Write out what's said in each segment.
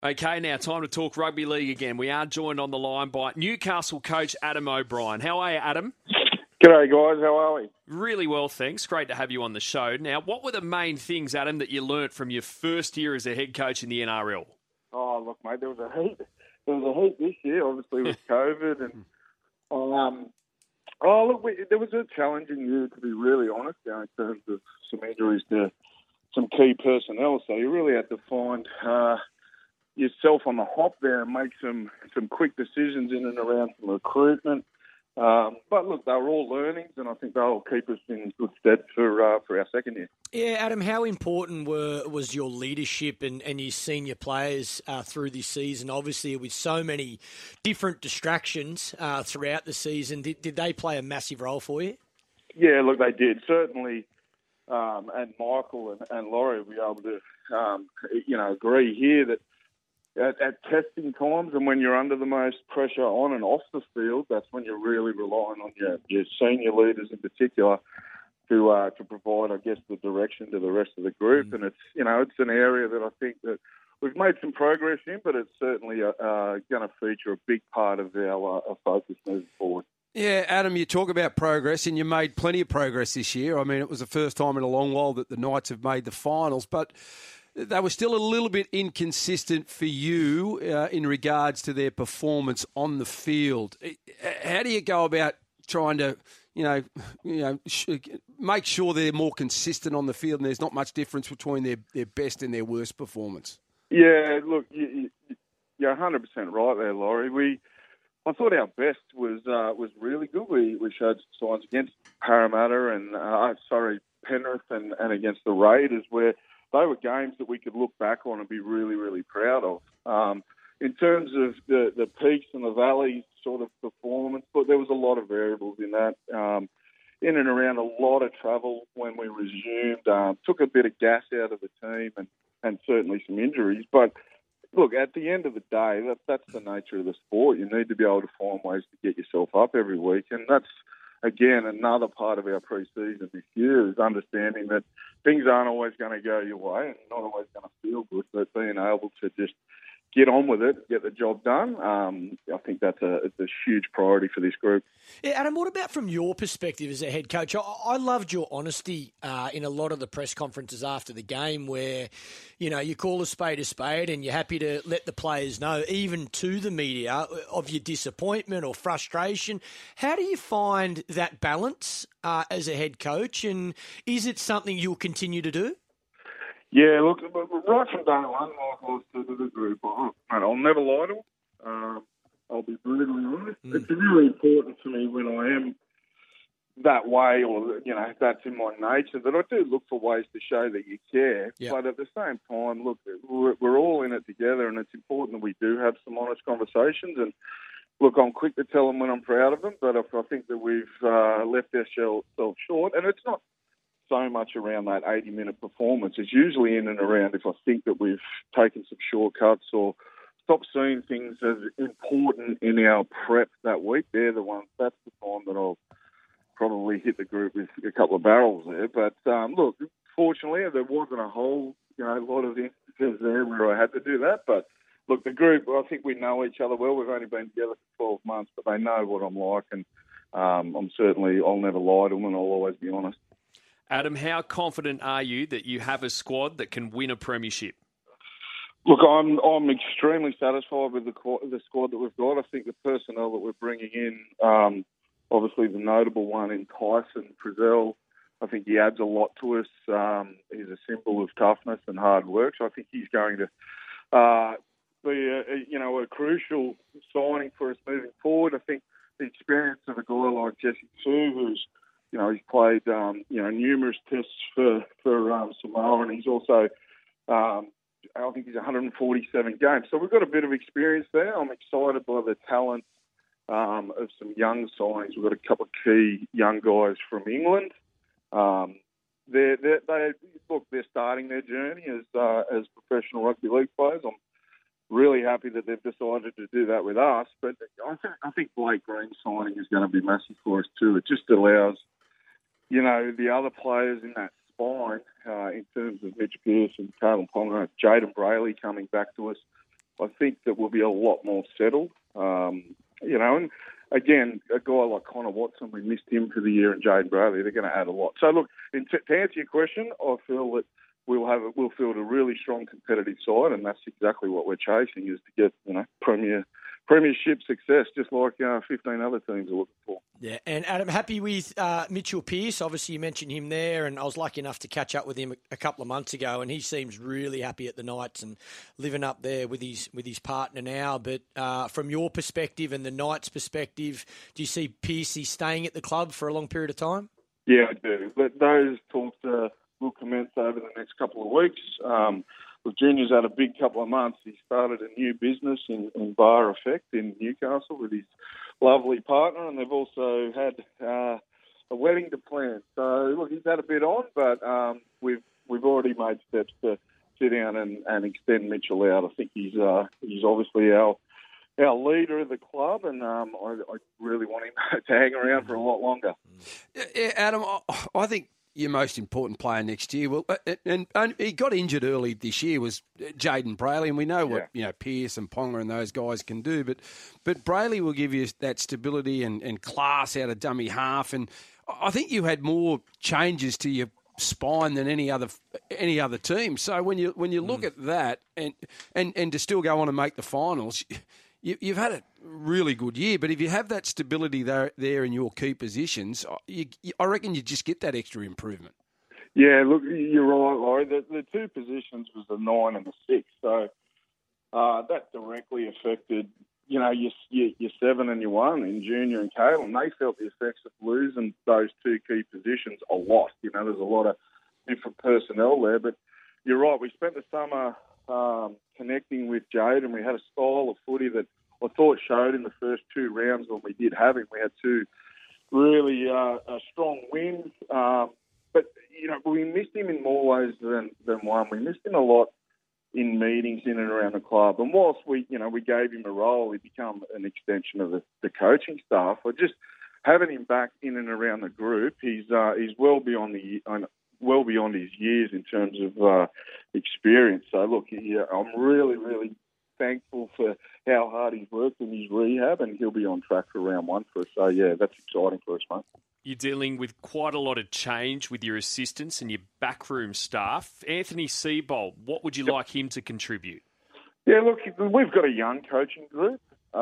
Okay, now time to talk rugby league again. We are joined on the line by Newcastle coach Adam O'Brien. How are you, Adam? G'day, guys. How are we? Really well, thanks. Great to have you on the show. Now, what were the main things, Adam, that you learnt from your first year as a head coach in the NRL? Oh, look, mate, there was a heat. There was a heat this year, obviously, with COVID. And there was a challenging year, to be really honest, in terms of some injuries to some key personnel. So you really had to find yourself on the hop there and make some quick decisions in and around some recruitment. But look, they were all learnings, and I think they'll keep us in good stead for our second year. Yeah, Adam, how important was your leadership and your senior players through this season? Obviously, with so many different distractions throughout the season, did they play a massive role for you? Yeah, look, they did. Certainly, and Michael and Laurie will be able to, agree here that at testing times and when you're under the most pressure on and off the field, that's when you're really relying on your senior leaders in particular to provide, I guess, the direction to the rest of the group. And it's an area that I think that we've made some progress in, but it's certainly going to feature a big part of our focus moving forward. Yeah, Adam, you talk about progress, and you made plenty of progress this year. I mean, it was the first time in a long while that the Knights have made the finals, but they were still a little bit inconsistent for you in regards to their performance on the field. How do you go about trying to, make sure they're more consistent on the field and there's not much difference between their best and their worst performance? Yeah, look, you're 100% right there, Laurie. I thought our best was really good. We showed signs against Parramatta and Penrith and against the Raiders where they were games that we could look back on and be really, really proud of. In terms of the peaks and the valleys sort of performance, but there was a lot of variables in that. In and around a lot of travel when we resumed, took a bit of gas out of the team and certainly some injuries. But look, at the end of the day, that's the nature of the sport. You need to be able to find ways to get yourself up every week. And that's, again, another part of our pre-season this year is understanding that things aren't always going to go your way and not always going to feel good, but being able to just get on with it, get the job done. I think it's a huge priority for this group. Yeah, Adam, what about from your perspective as a head coach? I loved your honesty in a lot of the press conferences after the game where, you call a spade and you're happy to let the players know, even to the media, of your disappointment or frustration. How do you find that balance as a head coach, and is it something you'll continue to do? Yeah, look, right from day one, Michael said to the group, I'll never lie to them. I'll be brutally honest. It's really important to me when I am that way or, that's in my nature, that I do look for ways to show that you care. Yep. But at the same time, look, we're all in it together, and it's important that we do have some honest conversations. And, look, I'm quick to tell them when I'm proud of them, but if I think that we've left ourselves short, and it's not so much around that 80-minute performance. It's usually in and around if I think that we've taken some shortcuts or stopped seeing things as important in our prep that week. They're the ones, that's the time that I'll probably hit the group with a couple of barrels there. But, look, fortunately, there wasn't a whole, lot of instances there where I had to do that. But, look, the group, I think we know each other well. We've only been together for 12 months, but they know what I'm like. And I'll never lie to them, and I'll always be honest. Adam, how confident are you that you have a squad that can win a premiership? Look, I'm extremely satisfied with the squad that we've got. I think the personnel that we're bringing in, obviously the notable one in Tyson Frizzell, I think he adds a lot to us. He's a symbol of toughness and hard work. So I think he's going to be a crucial signing for us moving forward. I think the experience of a guy like Jesse Sue, who's he's played, numerous tests for Samoa, and he's also, I think he's 147 games. So we've got a bit of experience there. I'm excited by the talent of some young signings. We've got a couple of key young guys from England. They're starting their journey as professional rugby league players. I'm really happy that they've decided to do that with us. But I think Blake Green signing is going to be massive for us too. It just allows the other players in that spine, in terms of Mitch Pearce and Caelan Ponga, Jaden Brayley coming back to us. I think that we'll be a lot more settled. And again, a guy like Connor Watson, we missed him for the year, and Jaden Brayley, they're going to add a lot. So look, to answer your question, I feel that we'll field a really strong competitive side, and that's exactly what we're chasing, is to get premiership success, just like 15 other teams are looking for. Yeah, and Adam, happy with Mitchell Pearce. Obviously, you mentioned him there, and I was lucky enough to catch up with him a couple of months ago, and he seems really happy at the Knights and living up there with his partner now. But from your perspective and the Knights' perspective, do you see Pearce staying at the club for a long period of time? Yeah, I do. But those talks will commence over the next couple of weeks. Look, Junior's had a big couple of months. He started a new business in Bar Effect in Newcastle with his lovely partner, and they've also had a wedding to plan. So, look, he's had a bit on, but we've already made steps to sit down and extend Mitchell out. I think he's obviously our leader of the club, and I really want him to hang around for a lot longer. Yeah, Adam, I think your most important player next year, and he got injured early this year, was Jaden Brayley, and we know what Pearce and Ponga and those guys can do, but Brayley will give you that stability and class out of dummy half, and I think you had more changes to your spine than any other team. So when you look at that and to still go on and make the finals, you've had a really good year, but if you have that stability there in your key positions, I reckon you just get that extra improvement. Yeah, look, you're right, Laurie. The two positions was the 9 and the 6, so that directly affected, your 7 and your 1 in Junior and Caelan. They felt the effects of losing those two key positions a lot. There's a lot of different personnel there, but you're right. We spent the summer connecting with Jade, and we had a style of footy that I thought showed in the first 2 rounds when we did have him. We had 2 really strong wins, but we missed him in more ways than one. We missed him a lot in meetings in and around the club, and whilst we gave him a role, he became an extension of the coaching staff. Or just having him back in and around the group, he's well beyond his years in terms of experience. So, look, I'm really, really thankful for how hard he's worked in his rehab, and he'll be on track for round 1 for us. So, yeah, that's exciting for us, mate. You're dealing with quite a lot of change with your assistants and your backroom staff. Anthony Seibold, what would you like him to contribute? Yeah, look, we've got a young coaching group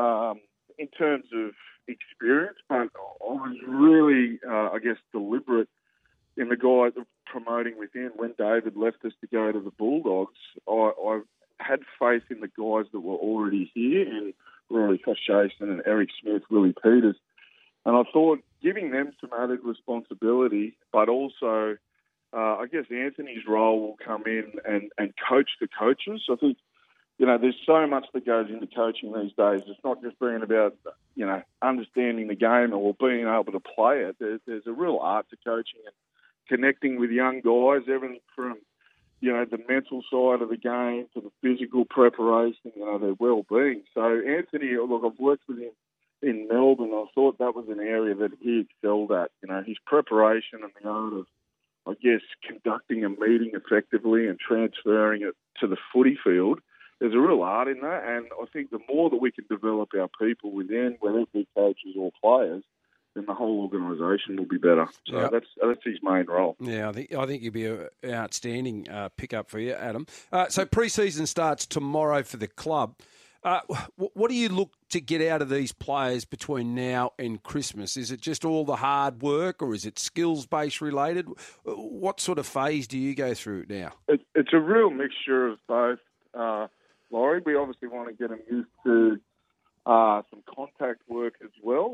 in terms of experience, but I was really, deliberate in the guys promoting within. When David left us to go to the Bulldogs, I had faith in the guys that were already here, in Rory Jason and Eric Smith, Willie Peters. And I thought giving them some added responsibility, but also, Anthony's role will come in and coach the coaches. I think, there's so much that goes into coaching these days. It's not just being about, understanding the game or being able to play it. There's a real art to coaching and connecting with young guys, everything from, the mental side of the game to the physical preparation, their well-being. So Anthony, look, I've worked with him in Melbourne. I thought that was an area that he excelled at. His preparation and the art of, conducting a meeting effectively and transferring it to the footy field. There's a real art in that, and I think the more that we can develop our people within, whether it be coaches or players, then the whole organisation will be better. So that's his main role. Yeah, I think he'd be an outstanding pickup for you, Adam. So pre-season starts tomorrow for the club. What do you look to get out of these players between now and Christmas? Is it just all the hard work, or is it skills-based related? What sort of phase do you go through now? It's a real mixture of both, Laurie. We obviously want to get them used to some contact work as well.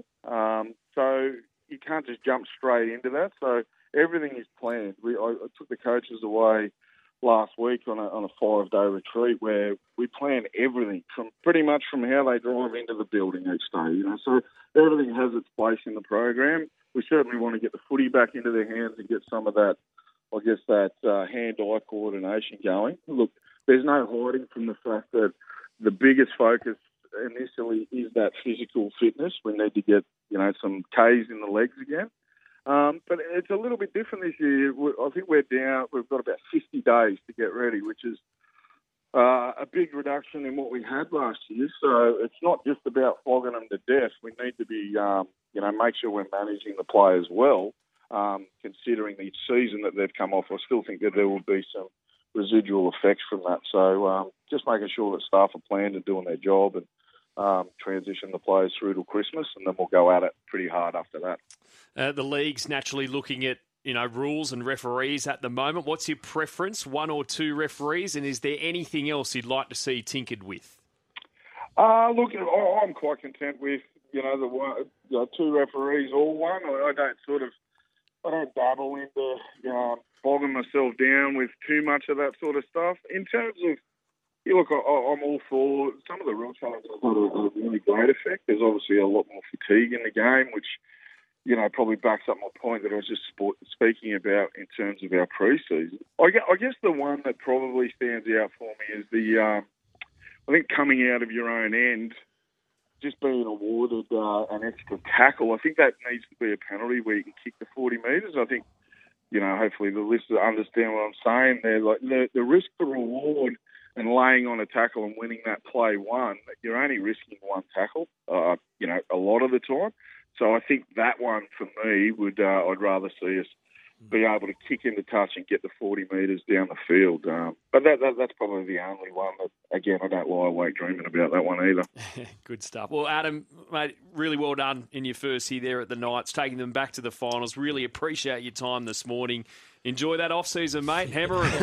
So you can't just jump straight into that. So everything is planned. I took the coaches away last week on a 5-day retreat where we plan everything from how they drive into the building each day. So everything has its place in the program. We certainly want to get the footy back into their hands and get some of that, hand-eye coordination going. Look, there's no hiding from the fact that the biggest focus initially is that physical fitness. We need to get, some Ks in the legs again. But it's a little bit different this year. I think we've got about 50 days to get ready, which is a big reduction in what we had last year. So it's not just about flogging them to death. We need to be, make sure we're managing the players well, considering the season that they've come off. I still think that there will be some residual effects from that. So just making sure that staff are planned and doing their job and transition the players through till Christmas, and then we'll go at it pretty hard after that. The league's naturally looking at rules and referees at the moment. What's your preference, one or two referees, and is there anything else you'd like to see tinkered with? Look, I'm quite content with the two referees or one. I don't dabble into bogging myself down with too much of that sort of stuff. In terms of, look, I'm all for some of the rule changes have had a really great effect. There's obviously a lot more fatigue in the game, which probably backs up my point that I was just speaking about in terms of our pre-season. I guess the one that probably stands out for me is I think coming out of your own end, just being awarded an extra tackle. I think that needs to be a penalty where you can kick the 40 metres. I think, hopefully the listeners understand what I'm saying there. Like the risk to reward and laying on a tackle and winning that play one, you're only risking one tackle, a lot of the time. So I think that one for me would I'd rather see us be able to kick into touch and get the 40 metres down the field. But that's probably the only one that, again, I don't lie awake dreaming about that one either. Good stuff. Well, Adam, mate, really well done in your first year there at the Knights, taking them back to the finals. Really appreciate your time this morning. Enjoy that off-season, mate. Hammer it.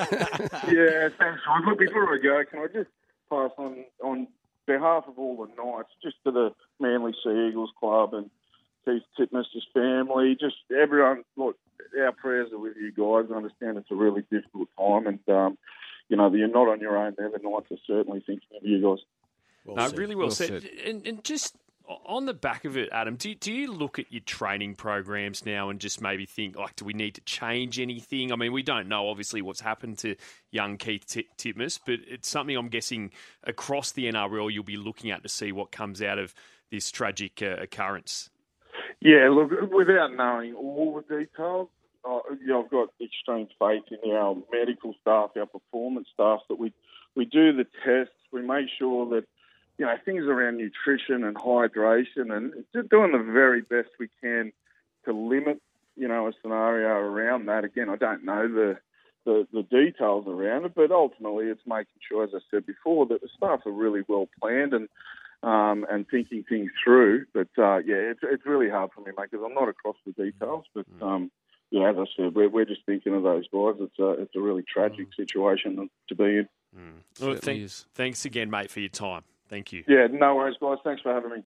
Yeah, thanks, Sean. Look, before I go, can I just pass on behalf of all the Knights, just to the Manly Sea Eagles Club and Keith Titmus' family, just everyone, look, our prayers are with you guys. I understand it's a really difficult time, and, you're not on your own there. The Knights are certainly thinking of you guys. Well said. Really well said. And just on the back of it, Adam, do you look at your training programs now and just maybe think, do we need to change anything? I mean, we don't know, obviously, what's happened to young Keith Titmus, but it's something I'm guessing across the NRL you'll be looking at to see what comes out of this tragic occurrence. Yeah, look, without knowing all the details, I've got extreme faith in our medical staff, our performance staff, that we do the tests, we make sure that, things around nutrition and hydration and just doing the very best we can to limit, a scenario around that. Again, I don't know the details around it, but ultimately it's making sure, as I said before, that the staff are really well planned and thinking things through. But, it's really hard for me, mate, because I'm not across the details. But, as I said, we're just thinking of those guys. It's a really tragic situation to be in. Well, thanks again, mate, for your time. Thank you. Yeah, no worries, guys. Thanks for having me.